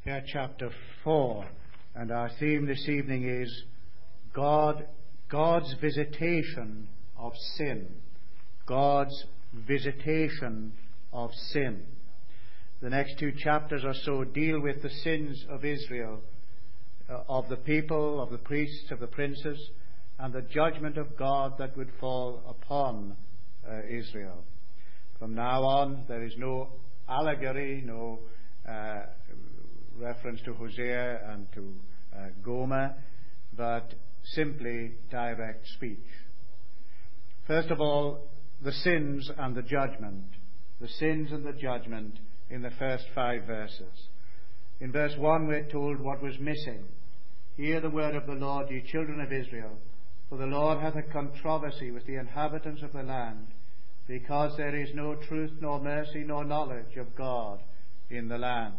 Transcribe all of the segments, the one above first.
Chapter 4, and our theme this evening is God's visitation of sin. God's visitation of sin. The next two chapters or so deal with the sins of Israel, of the people, of the priests, of the princes, and the judgment of God that would fall upon Israel. From now on, there is no allegory, no reference to Hosea and to Gomer, but simply direct speech. First of all, the sins and the judgment. The sins and the judgment in the first 5 verses. In verse 1 we're told what was missing. Hear the word of the Lord, ye children of Israel, for the Lord hath a controversy with the inhabitants of the land, because there is no truth, nor mercy, nor knowledge of God in the land.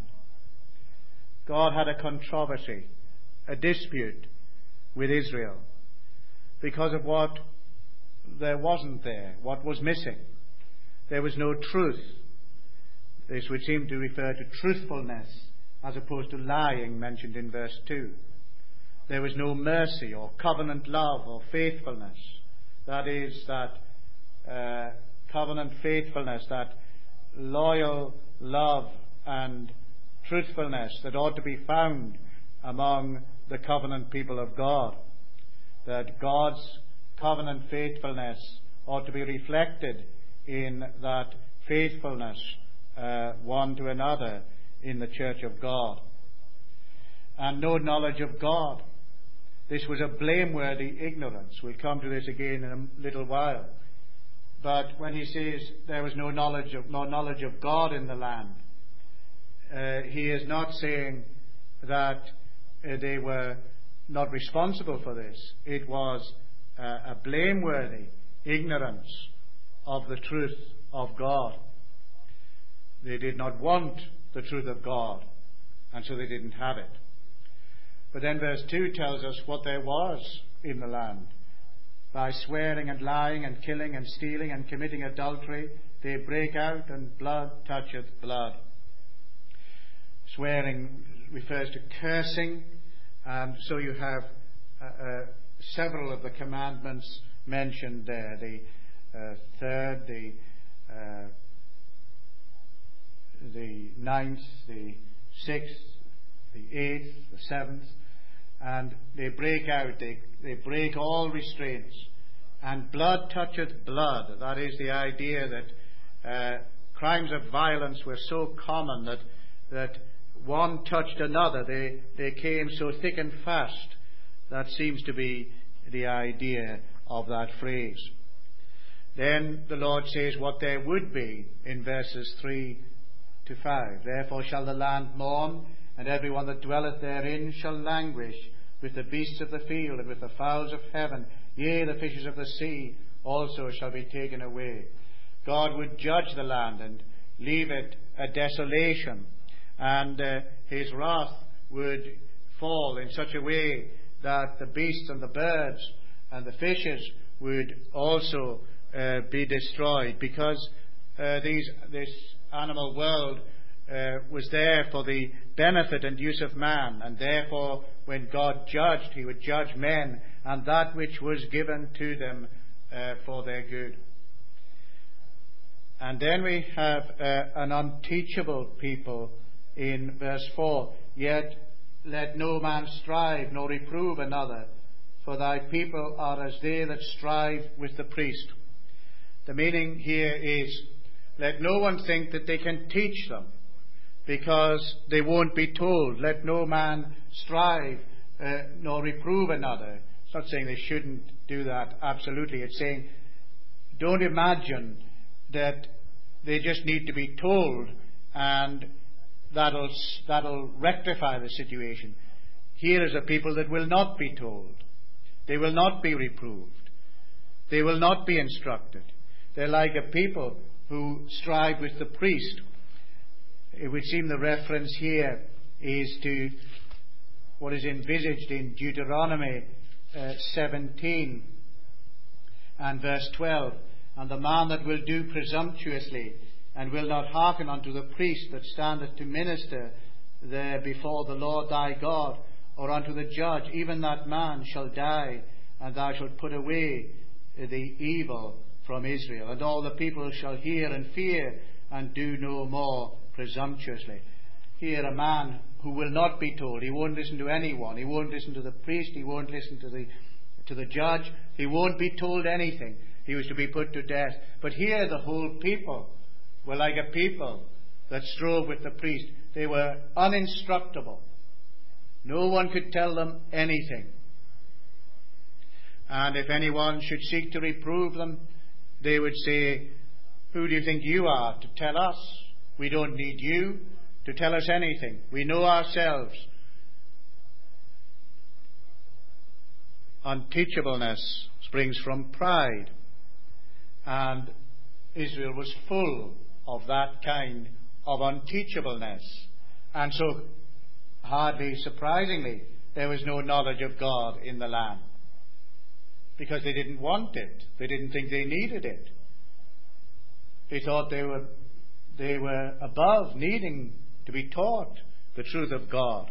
God had a controversy, a dispute with Israel because of what there wasn't there, what was missing. There was no truth. This would seem to refer to truthfulness as opposed to lying, mentioned in verse 2. There was no mercy or covenant love or faithfulness. That is, that covenant faithfulness, that loyal love and truthfulness that ought to be found among the covenant people of God. That God's covenant faithfulness ought to be reflected in that faithfulness one to another in the church of God. And no knowledge of God. This was a blameworthy ignorance. We'll come to this again in a little while. But when he says there was no knowledge of God in the land, he is not saying that they were not responsible for this. It was a blameworthy ignorance of the truth of God. They did not want the truth of God, and so they didn't have it. But then verse 2 tells us what there was in the land. By swearing and lying and killing and stealing and committing adultery, they break out, and blood toucheth blood. Swearing refers to cursing, and so you have several of the commandments mentioned there. The third, the ninth, the sixth, the eighth, the seventh, and they break out, they break all restraints. And blood toucheth blood. That is the idea that crimes of violence were so common that one touched another. They came so thick and fast. That seems to be the idea of that phrase. Then the Lord says what there would be in verses 3 to 5. Therefore shall the land mourn, and every one that dwelleth therein shall languish, with the beasts of the field, and with the fowls of heaven, yea, the fishes of the sea also shall be taken away. God would judge the land and leave it a desolation, and his wrath would fall in such a way that the beasts and the birds and the fishes would also be destroyed, because this animal world was there for the benefit and use of man, and therefore when God judged, he would judge men and that which was given to them for their good. And then we have an unteachable people in verse 4. Yet let no man strive nor reprove another, for thy people are as they that strive with the priest. The meaning here is, let no one think that they can teach them, because they won't be told. Let no man strive nor reprove another. It's not saying they shouldn't do that, absolutely. It's saying, don't imagine that they just need to be told and that'll rectify the situation. Here is a people that will not be told. They will not be reproved. They will not be instructed. They're like a people who strive with the priest. It would seem the reference here is to what is envisaged in Deuteronomy 17 and verse 12. And the man that will do presumptuously, and will not hearken unto the priest that standeth to minister, there before the Lord thy God, or unto the judge, even that man shall die, and thou shalt put away the evil from Israel. And all the people shall hear and fear, and do no more presumptuously. Here a man who will not be told. He won't listen to anyone. He won't listen to the priest. He won't listen to the judge. He won't be told anything. He was to be put to death. But here the whole people were like a people that strove with the priest. They were uninstructable. No one could tell them anything. And if anyone should seek to reprove them, they would say, "Who do you think you are to tell us? We don't need you to tell us anything. We know ourselves." Unteachableness springs from pride. And Israel was full of that kind of unteachableness. And so, hardly surprisingly, there was no knowledge of God in the land. Because they didn't want it. They didn't think they needed it. They thought they were above needing to be taught the truth of God.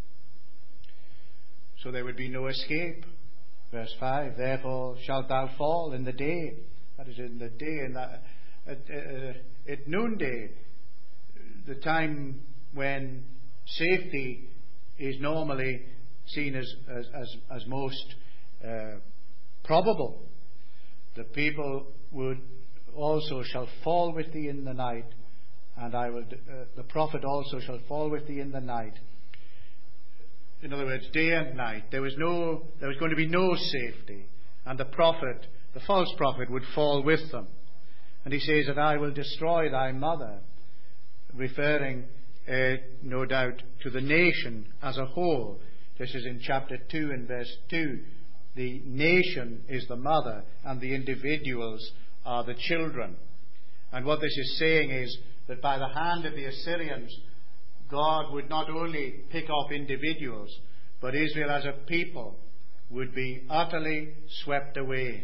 So there would be no escape. Verse 5, "Therefore shalt thou fall in the day." That is, in the day, at noonday, the time when safety is normally seen as most probable. The people would also shall fall with thee in the night, and the prophet also shall fall with thee in the night. In other words, day and night. There was going to be no safety, and the false prophet, would fall with them. And he says that I will destroy thy mother, referring no doubt to the nation as a whole. This is in chapter 2 and verse 2. The nation is the mother, and the individuals are the children. And what this is saying is that by the hand of the Assyrians, God would not only pick off individuals, but Israel as a people would be utterly swept away.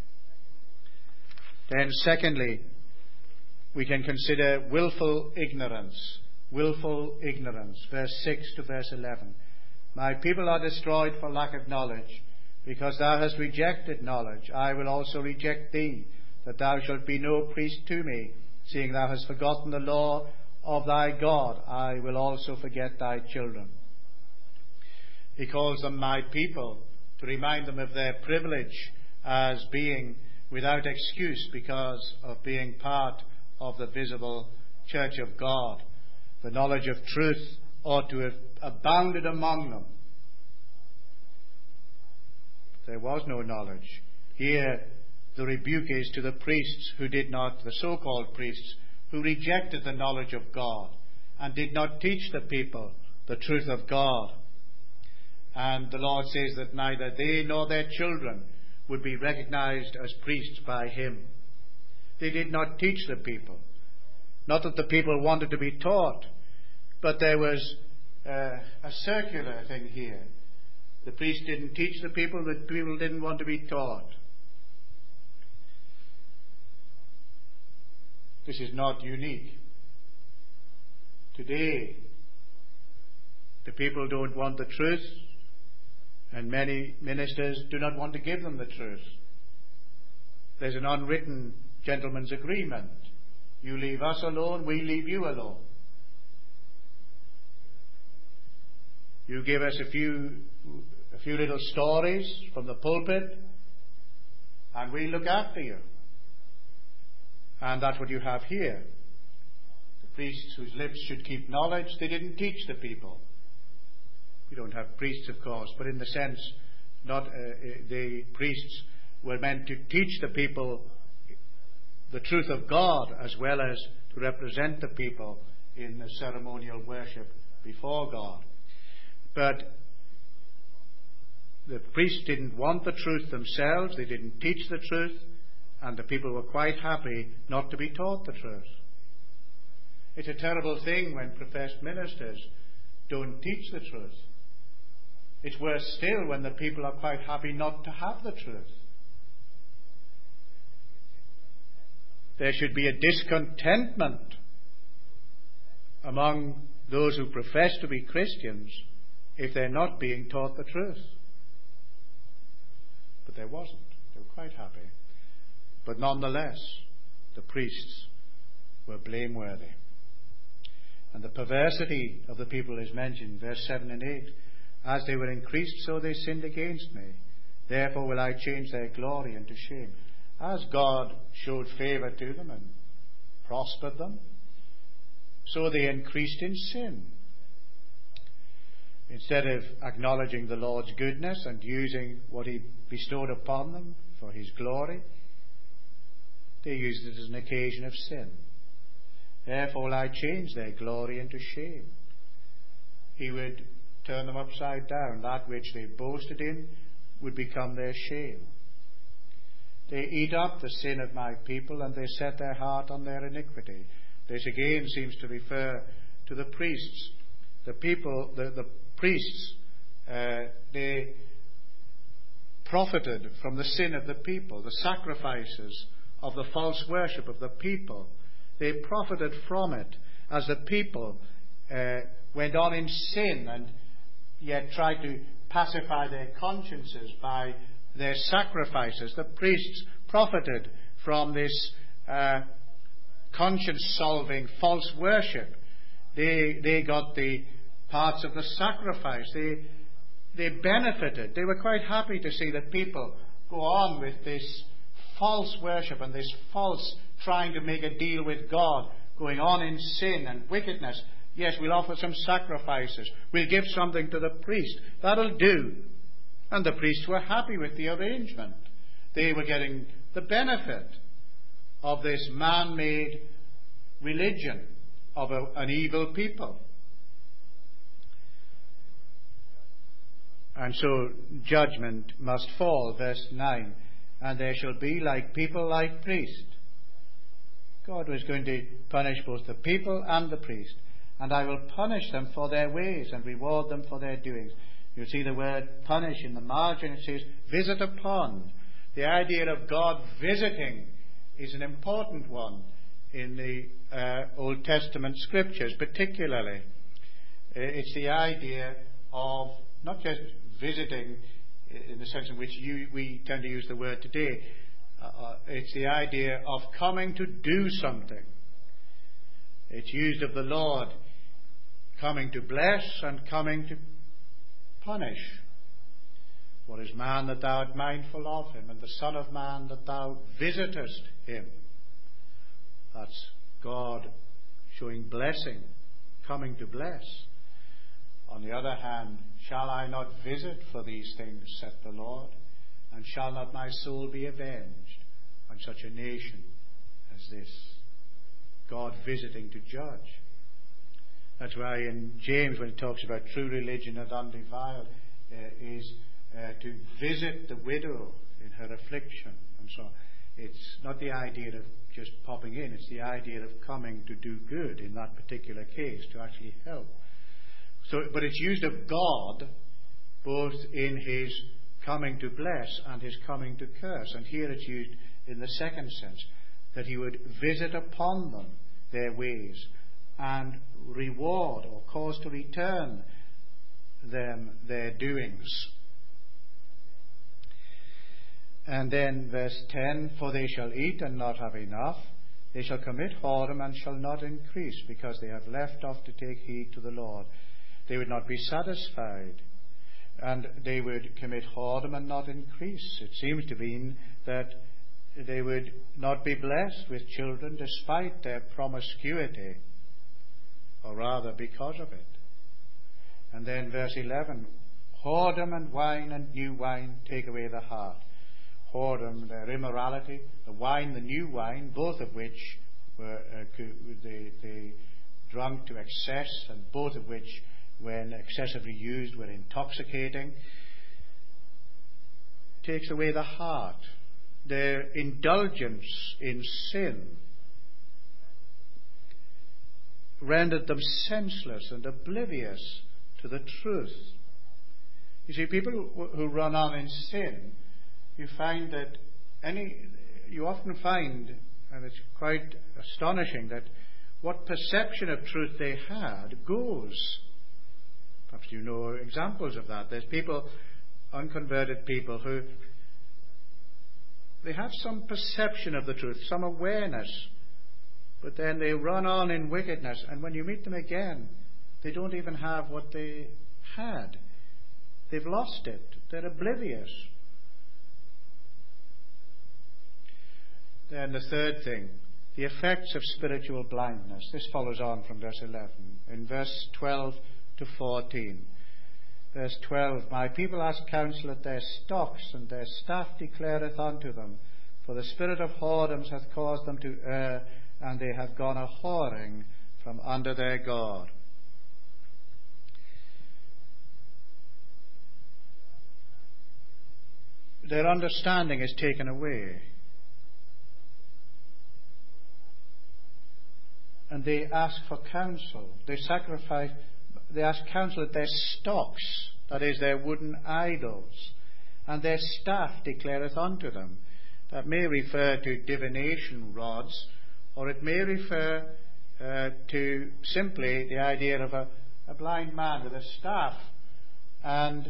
Then secondly, we can consider willful ignorance. Willful ignorance. Verse 6 to verse 11. "My people are destroyed for lack of knowledge. Because thou hast rejected knowledge, I will also reject thee, that thou shalt be no priest to me. Seeing thou hast forgotten the law of thy God, I will also forget thy children." He calls them my people to remind them of their privilege as being without excuse because of being part of the visible church of God. The knowledge of truth ought to have abounded among them. There was no knowledge. Here, the rebuke is to the priests the so-called priests, who rejected the knowledge of God and did not teach the people the truth of God. And the Lord says that neither they nor their children would be recognized as priests by Him. They did not teach the people. Not that the people wanted to be taught, but there was a circular thing here. The priest didn't teach the people didn't want to be taught. This is not unique. Today, the people don't want the truth, and many ministers do not want to give them the truth. There's an unwritten gentleman's agreement. You leave us alone, we leave you alone. You give us a few little stories from the pulpit, and we look after you. And that's what you have here. The priests whose lips should keep knowledge, they didn't teach the people. We don't have priests, of course, but in the sense, the priests were meant to teach the people the truth of God, as well as to represent the people in the ceremonial worship before God. But the priests didn't want the truth themselves, they didn't teach the truth, and the people were quite happy not to be taught the truth. It's a terrible thing when professed ministers don't teach the truth. It's worse still when the people are quite happy not to have the truth. There should be a discontentment among those who profess to be Christians if they're not being taught the truth. But there wasn't. They were quite happy. But nonetheless, the priests were blameworthy. And the perversity of the people is mentioned, verse 7 and 8. As they were increased, so they sinned against me. Therefore will I change their glory into shame. As God showed favour to them and prospered them, so they increased in sin. Instead of acknowledging the Lord's goodness and using what He bestowed upon them for His glory, they used it as an occasion of sin. Therefore will I change their glory into shame. He would turn them upside down. That which they boasted in would become their shame. They eat up the sin of my people, and they set their heart on their iniquity. This again seems to refer to the priests. The people, the priests, they profited from the sin of the people, the sacrifices of the false worship of the people. They profited from it as the people went on in sin and yet tried to pacify their consciences by their sacrifices. The priests profited from this conscience-solving false worship. They got the parts of the sacrifice. They benefited. They were quite happy to see that people go on with this false worship and this false trying to make a deal with God, going on in sin and wickedness. Yes, we'll offer some sacrifices. We'll give something to the priest. That'll do. And the priests were happy with the arrangement. They were getting the benefit of this man-made religion of an evil people. And so judgment must fall, verse 9. And there shall be like people like priest. God was going to punish both the people and the priest. And I will punish them for their ways and reward them for their doings. You see the word punish in the margin. It says visit upon. The idea of God visiting is an important one in the Old Testament scriptures particularly. It's the idea of not just visiting in the sense in which we tend to use the word today. It's the idea of coming to do something. It's used of the Lord coming to bless and coming to punish. What is man that thou art mindful of him, and the Son of Man that thou visitest him? That's God showing blessing, coming to bless. On the other hand, shall I not visit for these things, saith the Lord, and shall not my soul be avenged on such a nation as this? God visiting to judge. That's why in James, when it talks about true religion and undefiled, is to visit the widow in her affliction and so on. It's not the idea of just popping in, it's the idea of coming to do good in that particular case, to actually help. So, but it's used of God both in his coming to bless and his coming to curse. And here it's used in the second sense, that he would visit upon them their ways and reward or cause to return them their doings. And then verse 10, for they shall eat and not have enough. They shall commit whoredom and shall not increase, because they have left off to take heed to the Lord. They would not be satisfied, and they would commit whoredom and not increase. It seems to mean that they would not be blessed with children despite their promiscuity, or rather because of it. And then verse 11, whoredom and wine and new wine take away the heart. Whoredom, their immorality, the wine, the new wine, both of which were they drunk to excess, and both of which, when excessively used, were intoxicating, takes away the heart. Their indulgence in sin rendered them senseless and oblivious to the truth. You see, people who run on in sin, you find that you often find, and it's quite astonishing, that what perception of truth they had goes. Perhaps you know examples of that. There's people, unconverted people, who they have some perception of the truth, some awareness, but then they run on in wickedness, and when you meet them again, they don't even have what they had. They've lost it. They're oblivious. Then the third thing, the effects of spiritual blindness. This follows on from verse 11. In verse 12 to 14. Verse 12, my people ask counsel at their stocks, and their staff declareth unto them, for the spirit of whoredoms hath caused them to err, and they have gone a whoring from under their God. Their understanding is taken away. And they ask for counsel. They ask counsel at their stocks, that is, their wooden idols. And their staff declareth unto them. That may refer to divination rods, or it may refer to simply the idea of a blind man with a staff, and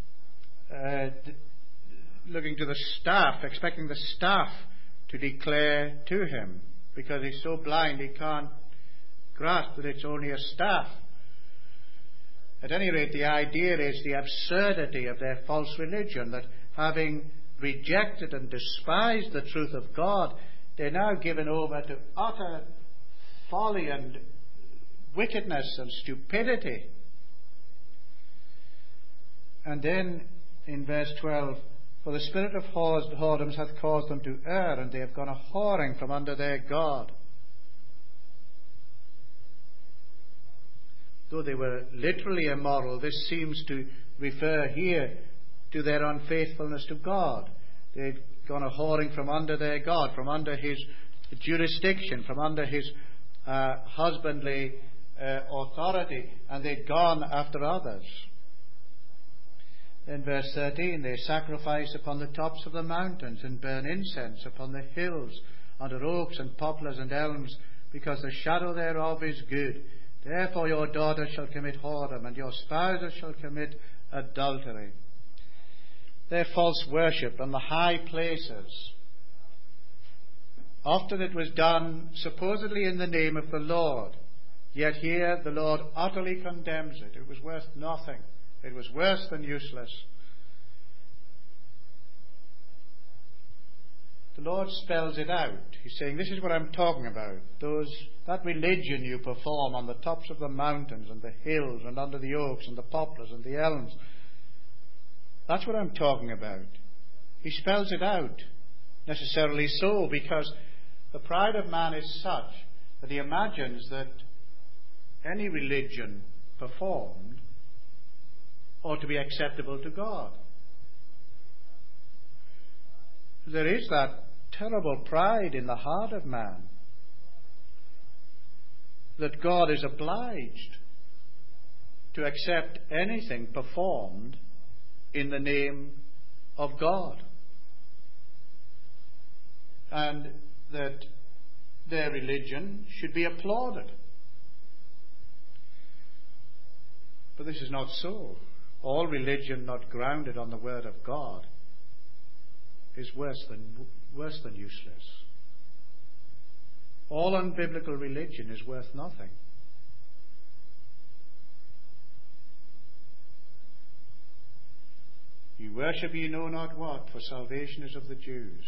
looking to the staff, expecting the staff to declare to him, because he's so blind he can't grasp that it's only a staff. At any rate, the idea is the absurdity of their false religion, that having rejected and despised the truth of God, they're now given over to utter folly and wickedness and stupidity. And then in verse 12, for the spirit of whoredoms hath caused them to err, and they have gone a whoring from under their God. Though they were literally immoral, this seems to refer here to their unfaithfulness to God. They'd gone a whoring from under their God, from under his jurisdiction, from under his husbandly authority, and they'd gone after others. In verse 13, they sacrifice upon the tops of the mountains and burn incense upon the hills, under oaks and poplars and elms, because the shadow thereof is good. Therefore your daughters shall commit whoredom, and your spouses shall commit adultery. Their false worship on the high places. Often it was done supposedly in the name of the Lord, yet here the Lord utterly condemns it. It was worth nothing. It was worse than useless. The Lord spells it out. He's saying, this is what I'm talking about. That religion you perform on the tops of the mountains and the hills and under the oaks and the poplars and the elms. That's what I'm talking about. He spells it out. Necessarily so, because the pride of man is such that he imagines that any religion performed ought to be acceptable to God. There is that terrible pride in the heart of man that God is obliged to accept anything performed in the name of God, and that their religion should be applauded. But this is not so. All religion not grounded on the Word of God is worse than useless. All unbiblical religion is worth nothing. You worship ye know not what, for salvation is of the Jews.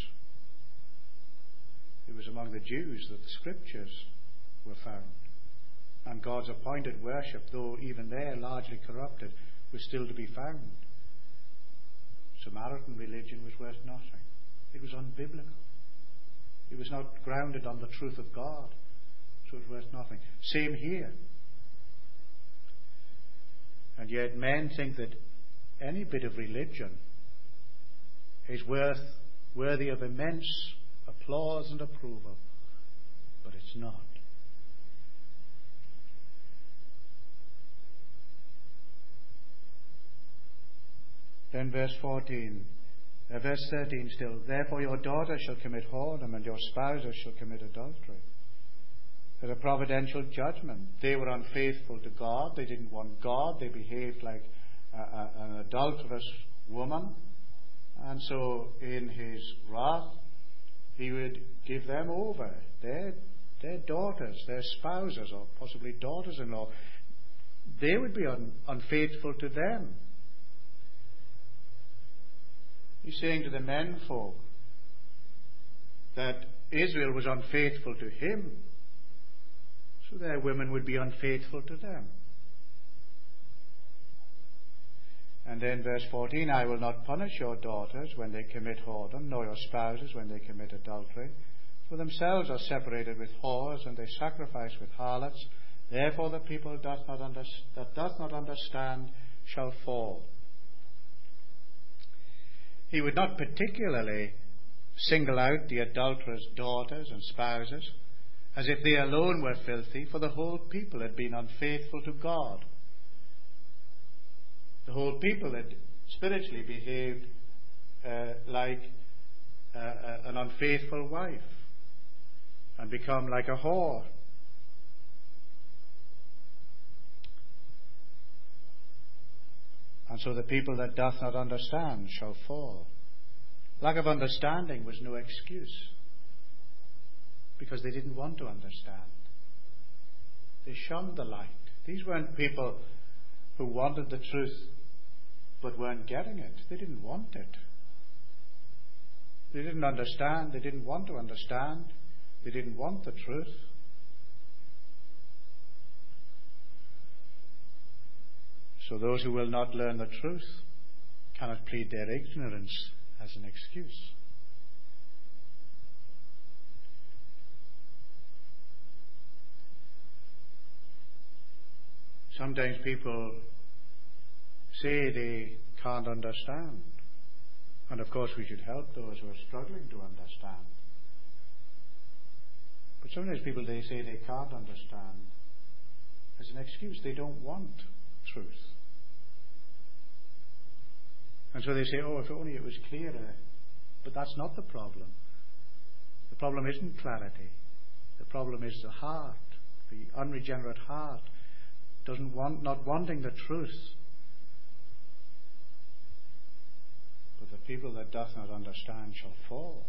It was among the Jews that the Scriptures were found. And God's appointed worship, though even there largely corrupted, was still to be found. Samaritan religion was worth nothing. It was unbiblical. It was not grounded on the truth of God, so it was worth nothing. Same here. And yet men think that any bit of religion is worthy of immense applause and approval, but it's not. Then verse 13 still, therefore your daughters shall commit whoredom, and your spouses shall commit adultery. There's a providential judgment. They were unfaithful to God. They didn't want God. They behaved like an adulterous woman. And so in his wrath, he would give them over. Their daughters, their spouses, or possibly daughters-in-law, they would be unfaithful to them. He's saying to the menfolk that Israel was unfaithful to him, so their women would be unfaithful to them. And then verse 14, I will not punish your daughters when they commit whoredom, nor your spouses when they commit adultery. For themselves are separated with whores, and they sacrifice with harlots. Therefore the people that doth not understand shall fall. He would not particularly single out the adulterous daughters and spouses, as if they alone were filthy, for the whole people had been unfaithful to God. The whole people had spiritually behaved like an unfaithful wife and become like a whore. And so the people that doth not understand shall fall. Lack of understanding was no excuse, because they didn't want to understand. They shunned the light. These weren't people who wanted the truth but weren't getting it. They didn't want it. They didn't understand. They didn't want to understand. They didn't want the truth. So those who will not learn the truth cannot plead their ignorance as an excuse. Sometimes people say they can't understand. And of course we should help those who are struggling to understand. But sometimes people, they say they can't understand as an excuse. They don't want truth. And so they say, oh, if only it was clearer. But that's not the problem. The problem isn't clarity. The problem is the heart, the unregenerate heart, not wanting the truth. But the people that doth not understand shall fall.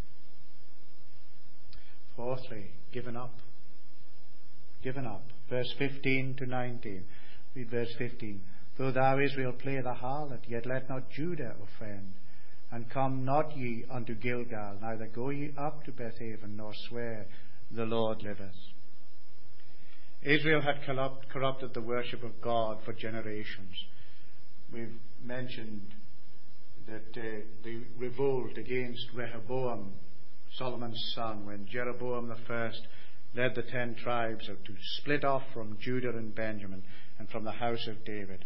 Fourthly, given up. Given up. Verse 15 to 19. Read verse 15. Though thou, Israel, play the harlot, yet let not Judah offend. And come not ye unto Gilgal, neither go ye up to Bethaven, nor swear, the Lord liveth. Israel had corrupted the worship of God for generations. We've mentioned that they revolt against Rehoboam, Solomon's son, when Jeroboam I led the 10 tribes to split off from Judah and Benjamin and from the house of David.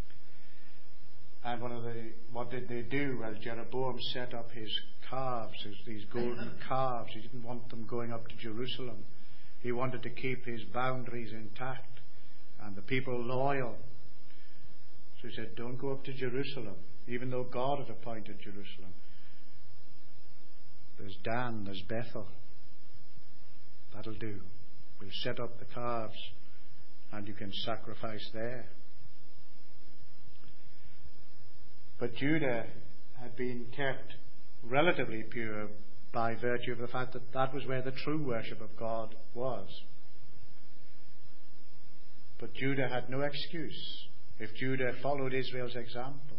And what did they do? Well, Jeroboam set up his calves, these golden calves. He didn't want them going up to Jerusalem. He wanted to keep his boundaries intact and the people loyal. So he said, don't go up to Jerusalem, even though God had appointed Jerusalem. There's Dan, there's Bethel. That'll do. We'll set up the calves and you can sacrifice there. But Judah had been kept relatively pure by virtue of the fact that that was where the true worship of God was. But Judah had no excuse if Judah followed Israel's example.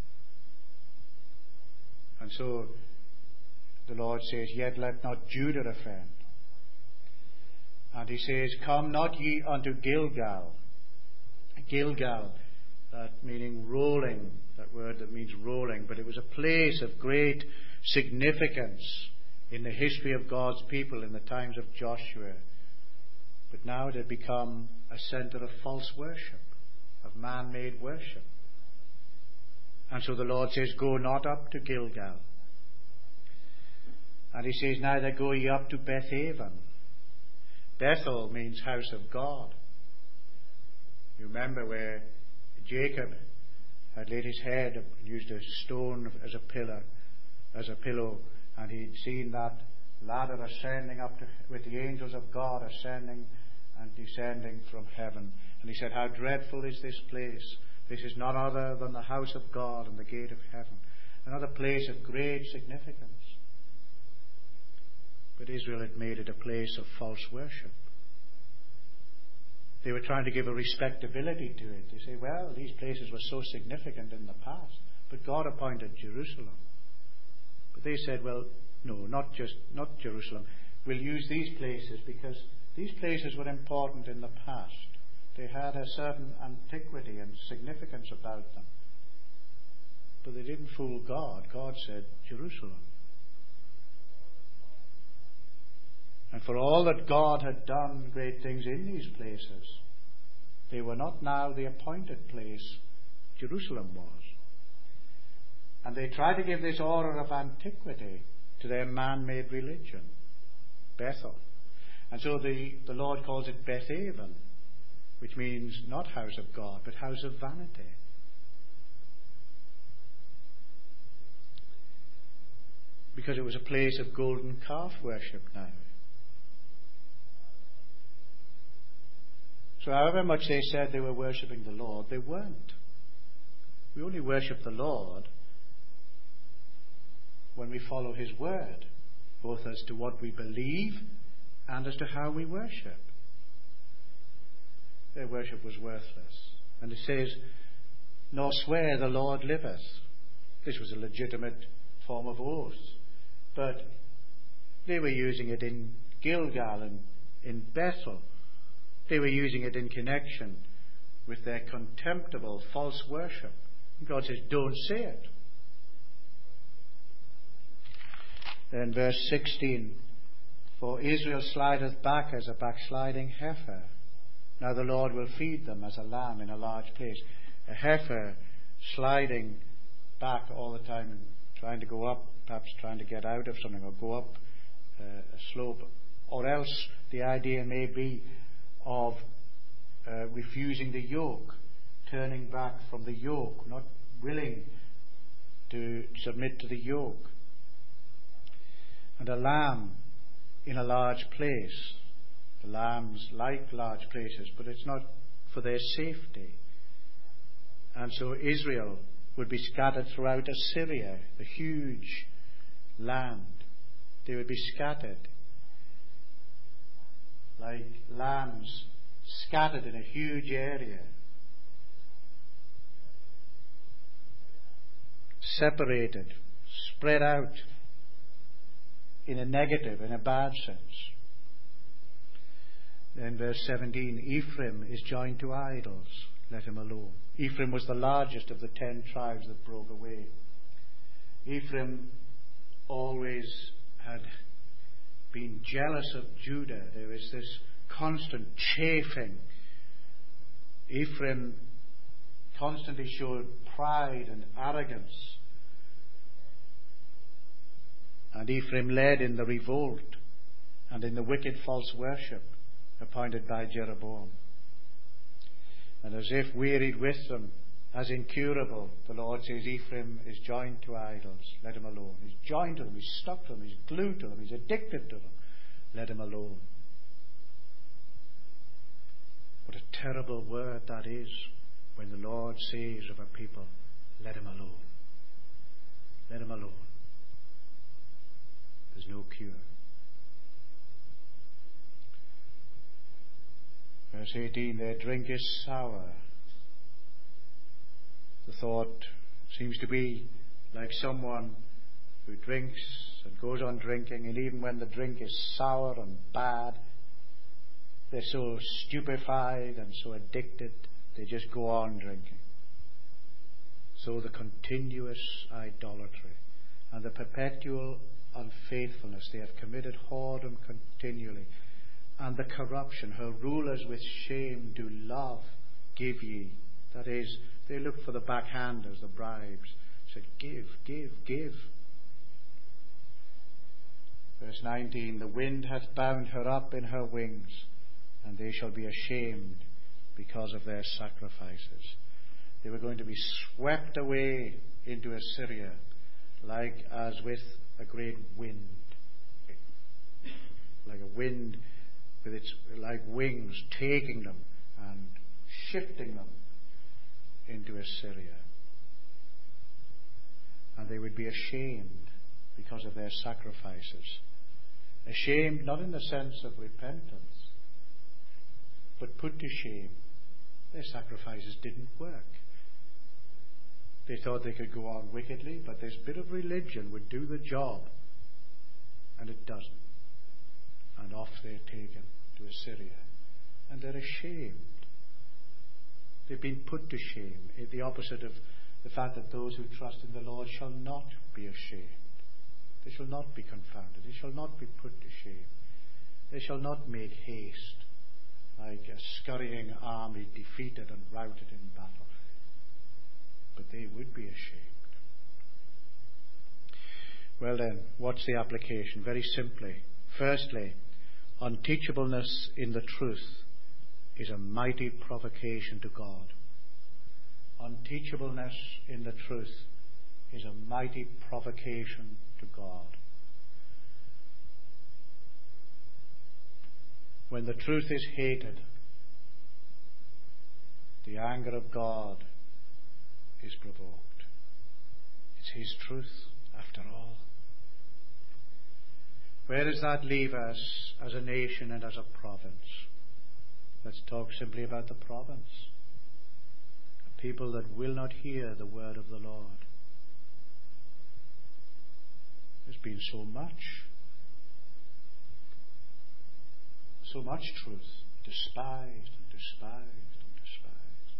And so the Lord says, yet let not Judah offend. And he says, come not ye unto Gilgal. Gilgal, that meaning rolling, that word that means rolling, but it was a place of great significance in the history of God's people in the times of Joshua. But now it had become a center of false worship, of man-made worship. And so the Lord says, go not up to Gilgal. And he says, neither go ye up to Bethaven. Bethel means house of God. You remember where Jacob had laid his head up and used a stone as a pillow, and he'd seen that ladder ascending up to, with the angels of God ascending and descending from heaven. And he said, how dreadful is this place. This is none other than the house of God and the gate of heaven. Another place of great significance. But Israel had made it a place of false worship. They were trying to give a respectability to it. They say, well, these places were so significant in the past, but God appointed Jerusalem. But they said, well, no, not Jerusalem. We'll use these places because these places were important in the past. They had a certain antiquity and significance about them. But they didn't fool God. God said, Jerusalem. And for all that God had done great things in these places, they were not now the appointed place Jerusalem was. And they tried to give this aura of antiquity to their man-made religion, Bethel. And so the Lord calls it Bethaven, which means not house of God, but house of vanity. Because it was a place of golden calf worship now. So however much they said they were worshipping the Lord, they weren't. We only worship the Lord when we follow His word, both as to what we believe and as to how we worship. Their worship was worthless. And it says, nor swear the Lord liveth. This was a legitimate form of oath. But they were using it in Gilgal and in Bethel. They were using it in connection with their contemptible false worship. And God says, don't say it. Then verse 16, for Israel slideth back as a backsliding heifer. Now the Lord will feed them as a lamb in a large place. A heifer sliding back all the time, trying to go up, perhaps trying to get out of something, or go up a slope. Or else the idea may be of refusing the yoke, turning back from the yoke, not willing to submit to the yoke. And a lamb in a large place. The lambs like large places, but it's not for their safety. And so Israel would be scattered throughout Assyria, the huge land. They would be scattered like lambs scattered in a huge area, separated, spread out in a negative, in a bad sense. Then verse 17, Ephraim is joined to idols, let him alone. Ephraim was the largest of the 10 tribes that broke away. Ephraim always had been jealous of Judah. There was this constant chafing. Ephraim constantly showed pride and arrogance. And Ephraim led in the revolt and in the wicked false worship appointed by Jeroboam. And as if wearied with them, as incurable, the Lord says, Ephraim is joined to idols, let him alone. He's joined to them, he's stuck to them, he's glued to them, he's addicted to them, let him alone. What a terrible word that is when the Lord says of a people, let him alone. Let him alone. There's no cure. Verse 18, their drink is sour. The thought seems to be like someone who drinks and goes on drinking, and even when the drink is sour and bad, they're so stupefied and so addicted, they just go on drinking. So the continuous idolatry and the perpetual unfaithfulness, they have committed whoredom continually. And the corruption, her rulers with shame do love, give ye. That is, they look for the backhanders, the bribes. Said, give, give, give. Verse 19, the wind hath bound her up in her wings, and they shall be ashamed because of their sacrifices. They were going to be swept away into Assyria, like as with a great wind. like a wind with its like wings, taking them and shifting them into Assyria. And they would be ashamed because of their sacrifices. Ashamed not in the sense of repentance, but put to shame. Their sacrifices didn't work. They thought they could go on wickedly, but this bit of religion would do the job, and it doesn't. And off they're taken to Assyria, and they're ashamed. They've been put to shame. The opposite of the fact that those who trust in the Lord shall not be ashamed. They shall not be confounded. They shall not be put to shame. They shall not make haste like a scurrying army defeated and routed in battle. But they would be ashamed. Well then, what's the application? Very simply. Firstly, unteachableness in the truth is a mighty provocation to God. Unteachableness in the truth is a mighty provocation to God. When the truth is hated, the anger of God is provoked. It's His truth, after all. Where does that leave us as a nation and as a province? Let's talk simply about the province. A people that will not hear the word of the Lord. There's been so much truth, despised and despised and despised.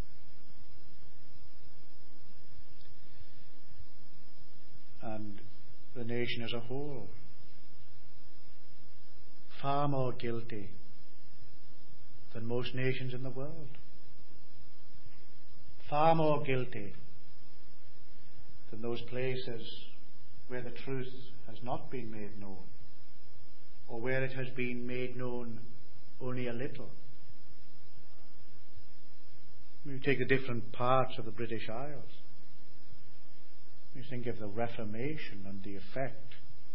And the nation as a whole, far more guilty than most nations in the world. Far more guilty than those places where the truth has not been made known, or where it has been made known only a little. You take the different parts of the British Isles. You think of the Reformation and the effect,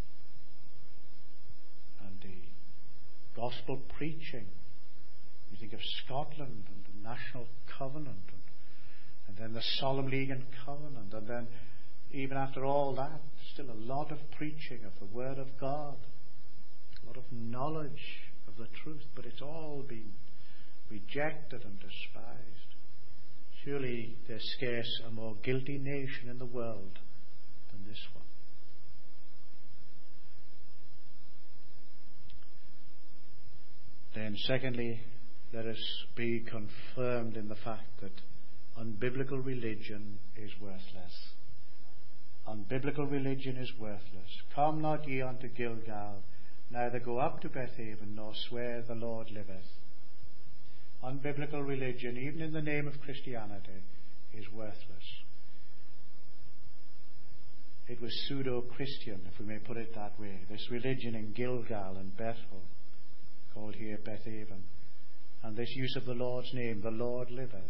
and the gospel preaching. You think of Scotland and the National Covenant, and then the Solemn League and Covenant, and then even after all that, still a lot of preaching of the Word of God, a lot of knowledge of the truth, but it's all been rejected and despised. Surely there's scarce a more guilty nation in the world than this one. Then secondly, let us be confirmed in the fact that unbiblical religion is worthless. Unbiblical religion is worthless. Come not ye unto Gilgal, neither go up to Bethaven, nor swear the Lord liveth. Unbiblical religion, even in the name of Christianity, is worthless. It was pseudo-Christian, if we may put it that way. This religion in Gilgal and Bethel, called here Bethaven, and this use of the Lord's name, the Lord liveth.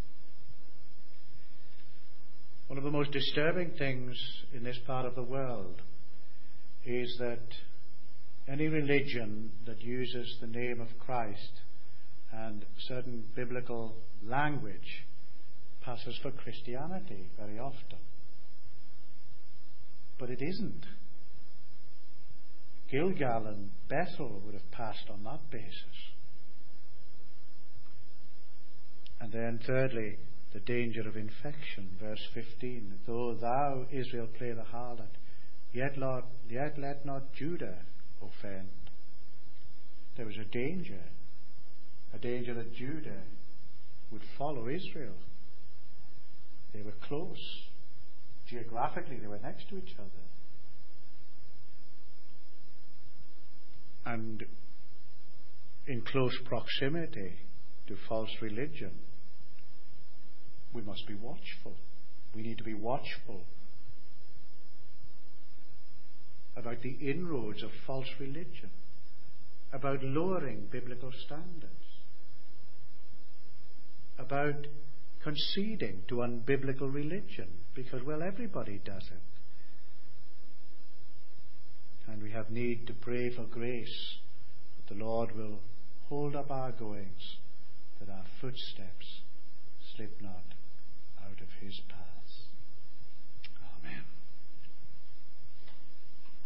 One of the most disturbing things in this part of the world is that any religion that uses the name of Christ and certain biblical language passes for Christianity very often. But it isn't. Gilgal and Bethel would have passed on that basis. And then thirdly, the danger of infection. Verse 15, though thou, Israel, play the harlot, yet let not Judah offend. There was a danger that Judah would follow Israel. They were close. Geographically, they were next to each other. And in close proximity to false religion, we must be watchful. We need to be watchful about the inroads of false religion, about lowering biblical standards, about conceding to unbiblical religion, because, well, everybody does it. And we have need to pray for grace the Lord will hold up our goings, that our footsteps slip not.